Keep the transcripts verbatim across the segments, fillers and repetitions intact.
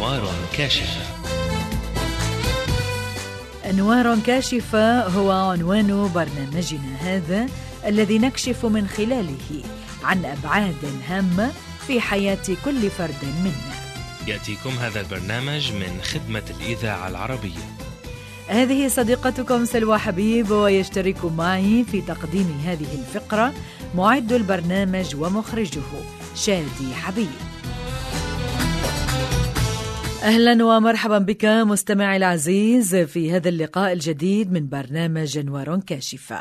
أنوار كاشفة. أنوار كاشفة هو عنوان برنامجنا هذا، الذي نكشف من خلاله عن أبعاد هامة في حياة كل فرد منا. يأتيكم هذا البرنامج من خدمة الإذاعة العربية. هذه صديقتكم سلوى حبيب، ويشترك معي في تقديم هذه الفقرة معد البرنامج ومخرجه شادي حبيب. أهلا ومرحبا بك مستمعي العزيز في هذا اللقاء الجديد من برنامج أنوار كاشفة.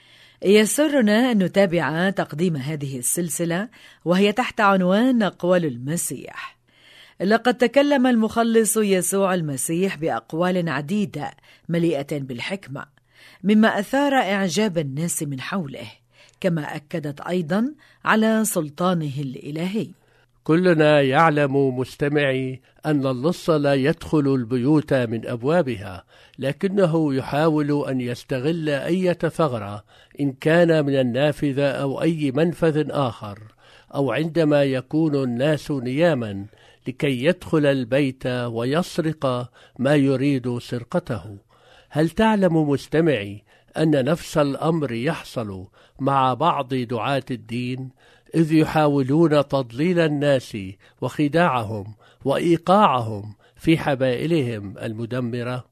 يسرنا أن نتابع تقديم هذه السلسلة وهي تحت عنوان أقوال المسيح. لقد تكلم المخلص يسوع المسيح بأقوال عديدة مليئة بالحكمة، مما أثار إعجاب الناس من حوله، كما أكدت أيضا على سلطانه الإلهي. كلنا يعلم مستمعي أن اللص لا يدخل البيوت من أبوابها، لكنه يحاول أن يستغل أي ثغرة، إن كان من النافذة أو أي منفذ آخر، أو عندما يكون الناس نياما، لكي يدخل البيت ويسرق ما يريد سرقته. هل تعلم مستمعي أن نفس الأمر يحصل مع بعض دعاة الدين، إذ يحاولون تضليل الناس وخداعهم وإيقاعهم في حبائلهم المدمرة؟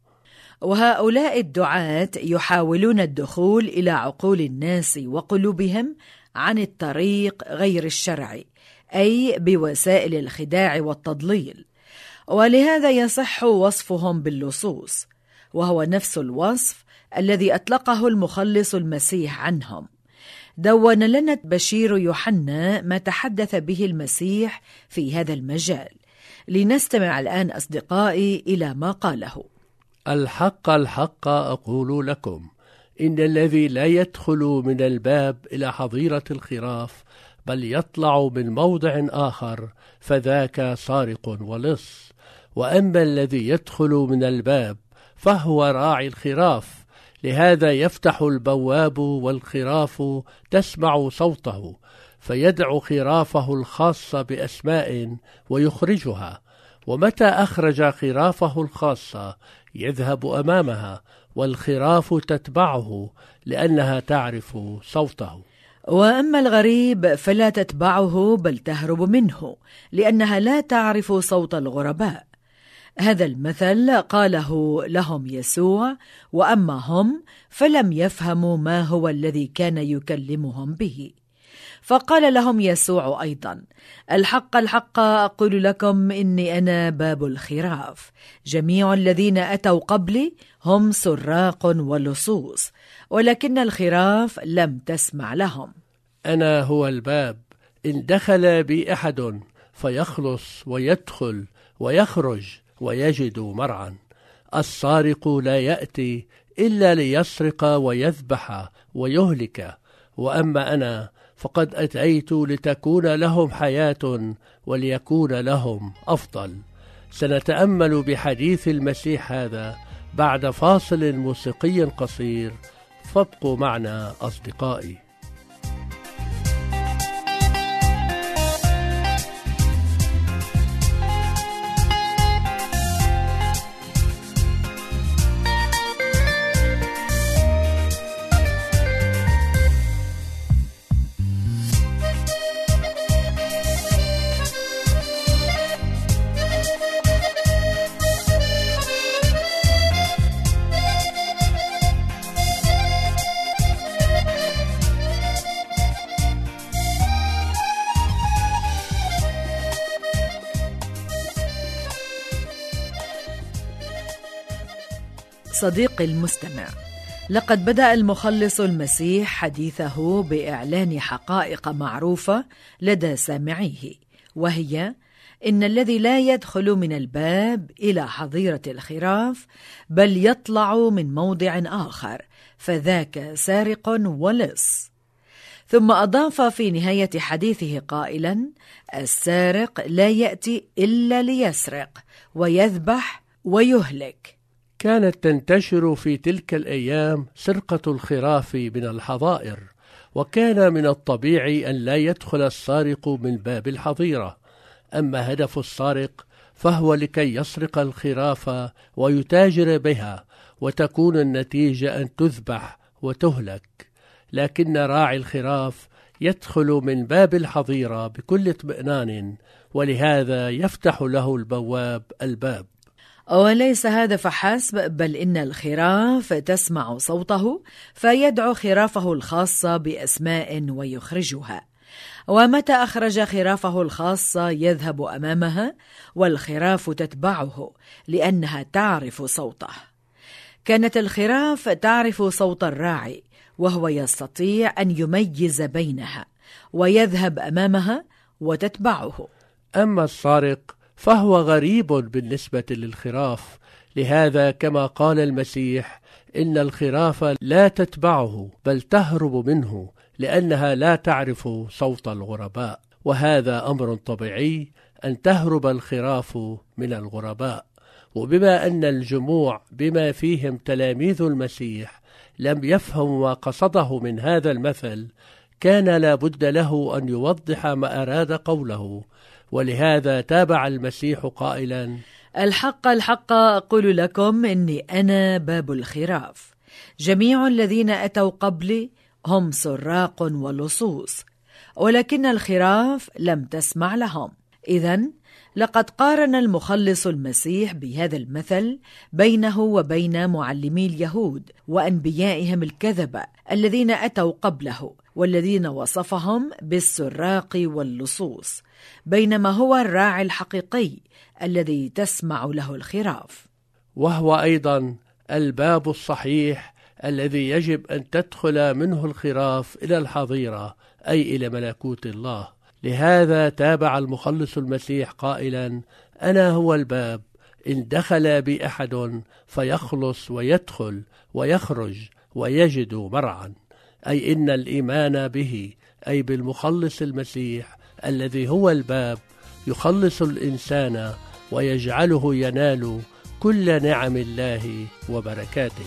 وهؤلاء الدعاة يحاولون الدخول إلى عقول الناس وقلوبهم عن الطريق غير الشرعي، أي بوسائل الخداع والتضليل، ولهذا يصح وصفهم باللصوص، وهو نفس الوصف الذي أطلقه المخلص المسيح عنهم. دون لنا بشير يوحنا ما تحدث به المسيح في هذا المجال. لنستمع الآن أصدقائي إلى ما قاله. الحق الحق أقول لكم، إن الذي لا يدخل من الباب إلى حظيرة الخراف، بل يطلع من موضع آخر، فذاك سارق ولص. وأما الذي يدخل من الباب فهو راعي الخراف، لهذا يفتح البواب والخراف تسمع صوته، فيدعو خرافه الخاصة بأسماء ويخرجها، ومتى أخرج خرافه الخاصة يذهب أمامها، والخراف تتبعه لأنها تعرف صوته. وأما الغريب فلا تتبعه بل تهرب منه، لأنها لا تعرف صوت الغرباء. هذا المثل قاله لهم يسوع، وأما هم فلم يفهموا ما هو الذي كان يكلمهم به. فقال لهم يسوع أيضا: الحق الحق أقول لكم إني أنا باب الخراف. جميع الذين أتوا قبلي هم سراق ولصوص، ولكن الخراف لم تسمع لهم. أنا هو الباب، إن دخل بي أحد فيخلص ويدخل ويخرج ويجد مرعا. السارق لا يأتي إلا ليسرق ويذبح ويهلك، وأما أنا فقد أتيت لتكون لهم حياة وليكون لهم أفضل. سنتأمل بحديث المسيح هذا بعد فاصل موسيقي قصير، فابقوا معنا أصدقائي. صديقي المستمع، لقد بدأ المخلص المسيح حديثه بإعلان حقائق معروفة لدى سامعيه، وهي إن الذي لا يدخل من الباب إلى حظيرة الخراف بل يطلع من موضع آخر، فذاك سارق ولص. ثم أضاف في نهاية حديثه قائلا: السارق لا يأتي إلا ليسرق ويذبح ويهلك. كانت تنتشر في تلك الأيام سرقة الخراف من الحظائر، وكان من الطبيعي أن لا يدخل السارق من باب الحظيرة. أما هدف السارق فهو لكي يسرق الخراف ويتاجر بها، وتكون النتيجة أن تذبح وتهلك. لكن راعي الخراف يدخل من باب الحظيرة بكل اطمئنان، ولهذا يفتح له البواب الباب. وليس هذا فحسب، بل إن الخراف تسمع صوته فيدعو خرافه الخاصة بأسماء ويخرجها، ومتى أخرج خرافه الخاصة يذهب أمامها، والخراف تتبعه لأنها تعرف صوته. كانت الخراف تعرف صوت الراعي، وهو يستطيع أن يميز بينها ويذهب أمامها وتتبعه. أما السارق فهو غريب بالنسبة للخراف، لهذا كما قال المسيح إن الخراف لا تتبعه بل تهرب منه، لأنها لا تعرف صوت الغرباء. وهذا أمر طبيعي أن تهرب الخراف من الغرباء. وبما أن الجموع بما فيهم تلاميذ المسيح لم يفهم ما قصده من هذا المثل، كان لا بد له أن يوضح ما أراد قوله، ولهذا تابع المسيح قائلا: الحق الحق أقول لكم إني أنا باب الخراف. جميع الذين أتوا قبلي هم سراق ولصوص، ولكن الخراف لم تسمع لهم. إذن لقد قارن المخلص المسيح بهذا المثل بينه وبين معلمي اليهود وأنبيائهم الكذبة الذين أتوا قبله، والذين وصفهم بالسراق واللصوص، بينما هو الراعي الحقيقي الذي تسمع له الخراف، وهو أيضا الباب الصحيح الذي يجب أن تدخل منه الخراف إلى الحظيرة، أي إلى ملكوت الله. لهذا تابع المخلص المسيح قائلا: أنا هو الباب، إن دخل بي أحد فيخلص ويدخل ويخرج ويجد مرعا. أي إن الإيمان به، أي بالمخلص المسيح الذي هو الباب، يخلص الإنسان ويجعله ينال كل نعم الله وبركاته.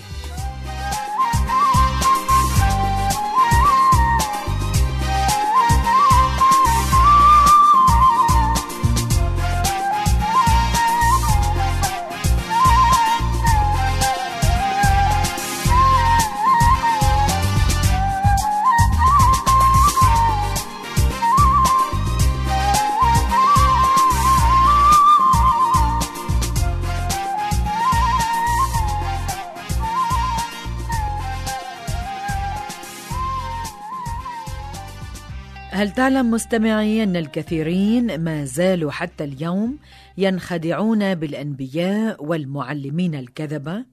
هل تعلم مستمعي أن الكثيرين ما زالوا حتى اليوم ينخدعون بالأنبياء والمعلمين الكذبة؟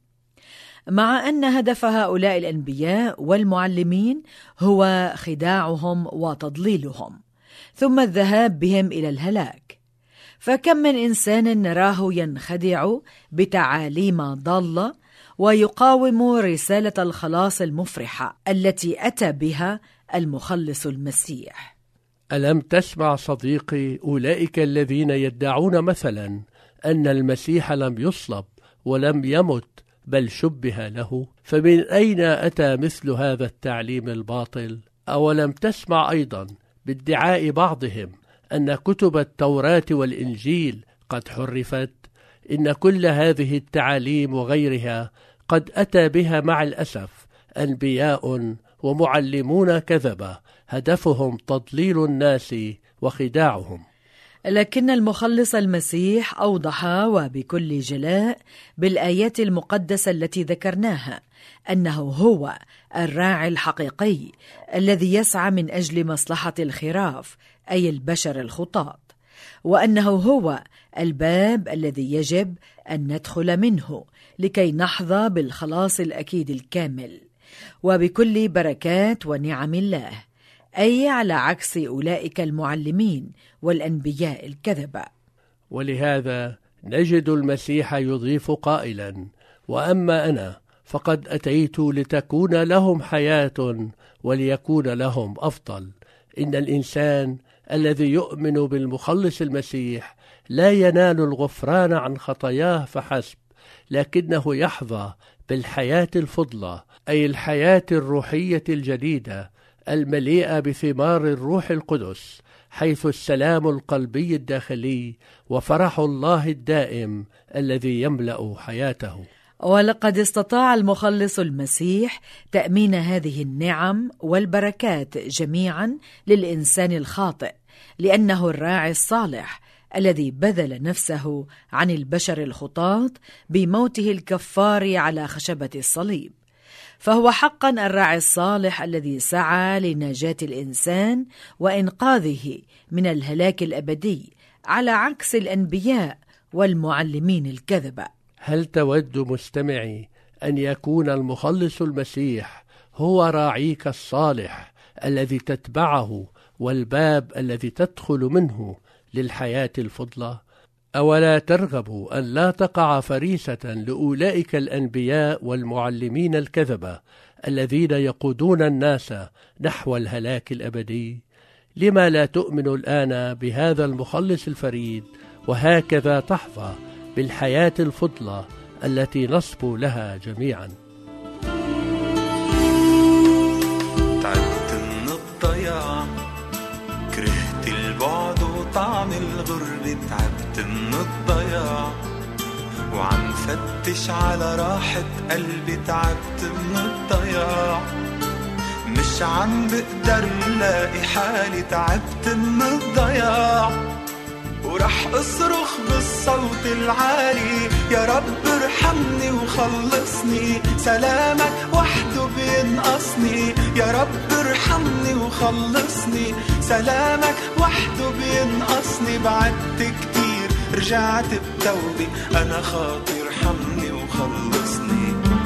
مع أن هدف هؤلاء الأنبياء والمعلمين هو خداعهم وتضليلهم، ثم الذهاب بهم إلى الهلاك. فكم من إنسان نراه ينخدع بتعاليم ضالة ويقاوم رسالة الخلاص المفرحة التي أتى بها المخلص المسيح. ألم تسمع صديقي أولئك الذين يدعون مثلا أن المسيح لم يصلب ولم يمت بل شبه له؟ فمن أين أتى مثل هذا التعليم الباطل؟ أولم تسمع أيضا بادعاء بعضهم أن كتب التوراة والإنجيل قد حرفت؟ إن كل هذه التعاليم وغيرها قد أتى بها مع الأسف أنبياء ومعلمون كذبة، هدفهم تضليل الناس وخداعهم. لكن المخلص المسيح أوضح وبكل جلاء بالآيات المقدسة التي ذكرناها أنه هو الراعي الحقيقي الذي يسعى من أجل مصلحة الخراف، أي البشر الخطاة، وأنه هو الباب الذي يجب أن ندخل منه لكي نحظى بالخلاص الأكيد الكامل وبكل بركات ونعم الله، أي على عكس أولئك المعلمين والأنبياء الكذبة. ولهذا نجد المسيح يضيف قائلا: وأما أنا فقد أتيت لتكون لهم حياة وليكون لهم أفضل. إن الإنسان الذي يؤمن بالمخلص المسيح لا ينال الغفران عن خطاياه فحسب، لكنه يحظى بالحياة الفضلة، أي الحياة الروحية الجديدة المليئة بثمار الروح القدس حيث السلام القلبي الداخلي وفرح الله الدائم الذي يملأ حياته. ولقد استطاع المخلص المسيح تأمين هذه النعم والبركات جميعا للإنسان الخاطئ، لأنه الراعي الصالح الذي بذل نفسه عن البشر الخطاة بموته الكفار على خشبة الصليب. فهو حقا الراعي الصالح الذي سعى لنجاة الإنسان وإنقاذه من الهلاك الأبدي، على عكس الأنبياء والمعلمين الكذبة. هل تود مستمعي أن يكون المخلص المسيح هو راعيك الصالح الذي تتبعه والباب الذي تدخل منه للحياة الفضلى؟ أولا ترغب أن لا تقع فريسة لأولئك الأنبياء والمعلمين الكذبة الذين يقودون الناس نحو الهلاك الأبدي؟ لما لا تؤمن الآن بهذا المخلص الفريد، وهكذا تحظى بالحياة الفضلى التي نصبو لها جميعا؟ تعبت من الضياع، كرهت البعد وطعم الغربة. تعبت من الضياع وعم فتش على راحة قلبي. تعبت من الضياع مش عم بقدر لاقي حالي. تعبت من الضياع ورح اصرخ بالصوت العالي، يا رب ارحمني وخلصني، سلامك وحده بينقصني. يا رب ارحمني وخلصني، سلامك وحده بينقصني. بعدت كتير رجعت بتوبي، انا خاطي ارحمني وخلصني.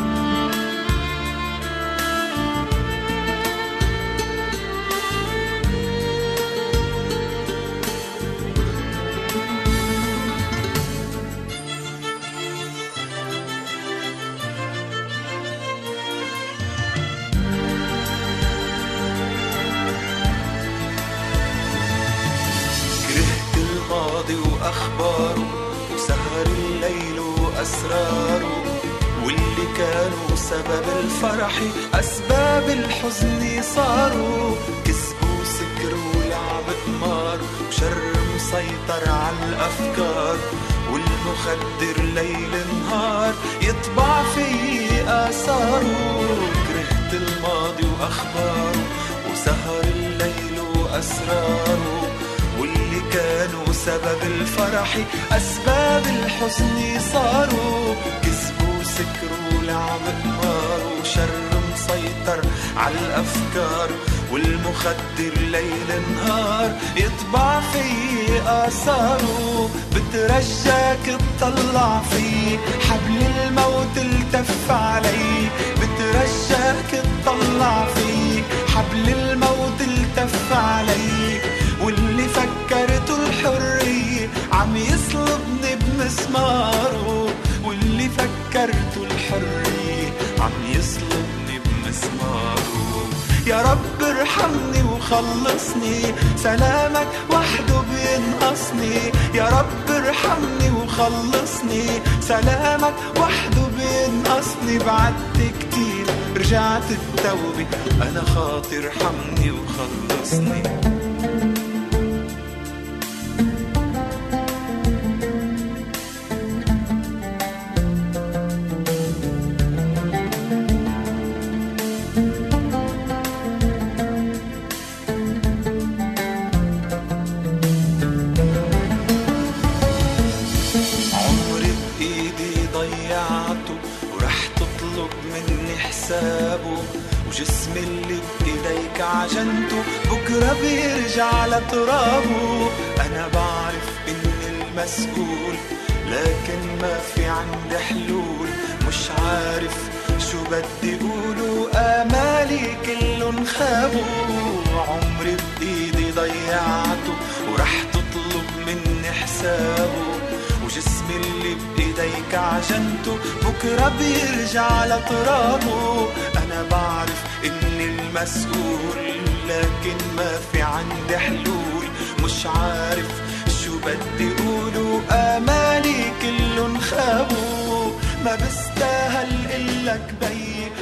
وأخباره وسهر الليل وأسراره، واللي كانوا سبب الفرح أسباب الحزن صاروا. كسبوا سكروا ولعب قمار، وشر مسيطر على الأفكار، والمخدر ليل نهار يطبع في آثاره. كرهت الماضي وأخباره وسهر الليل وأسراره، واللي كانوا سبب الفرح أسباب الحزن صاروا. كسبوا سكروا لعب قمار، وشر مسيطر على الأفكار، والمخدر ليل نهار يطبع في آثاره. بترجاك تطلع في حبل الموت التف علي. بترجاك تطلع في حبل الموت التف علي، واللي فكرته الحرية عم يصلبني بمسماره. واللي فكرته الحرية عم يصلبني بمسماره. يا رب ارحمني وخلصني، سلامك وحده بينقصني. يا رب ارحمني وخلصني، سلامك وحده بينقصني. بعدت كتير رجعت بتوبي، أنا خاطي ارحمني وخلصني. وجسمي اللي بإيديك عجنته بكرة بيرجع لترابه. أنا بعرف إني المسؤول، لكن ما في عندي حلول. مش عارف شو بدي قوله، آمالي كلن خابوا. عمري بإيدي ضيعته ورح تطلب مني حسابه. وجسمي اللي بإيديك عجنته بكرة بيرجع لترابه. أنا بعرف إني المسؤول، لكن ما في عندي حلول. مش عارف شو بدي قوله، آمالي كلن خابوا. ما بستاهل إلك بي،